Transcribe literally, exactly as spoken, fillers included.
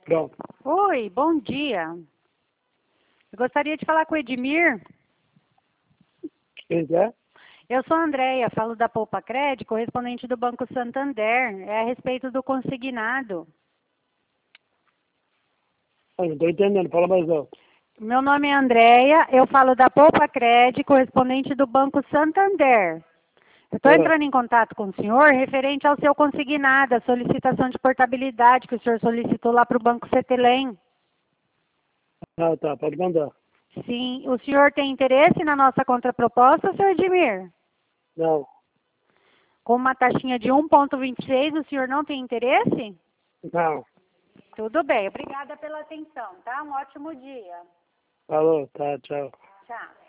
Pronto. Oi, bom dia. Eu gostaria de falar com o Edmir. Quem é? Eu sou a Andréia, falo da Poupa Cred, correspondente do Banco Santander. É a respeito do consignado. Ah, não estou entendendo, fala mais alto. Meu nome é Andréia, eu falo da Poupa Cred, correspondente do Banco Santander. Eu estou Ah. entrando em contato com o senhor referente ao seu consignado, a solicitação de portabilidade que o senhor solicitou lá para o Banco Cetelem. Ah, tá, pode mandar. Sim, o senhor tem interesse na nossa contraproposta, senhor Edmir? Não, Com uma taxinha de um vírgula vinte e seis, o senhor não tem interesse? não. Tudo bem, obrigada pela atenção, tá? Um ótimo dia. Falou, tá, tchau. Tchau.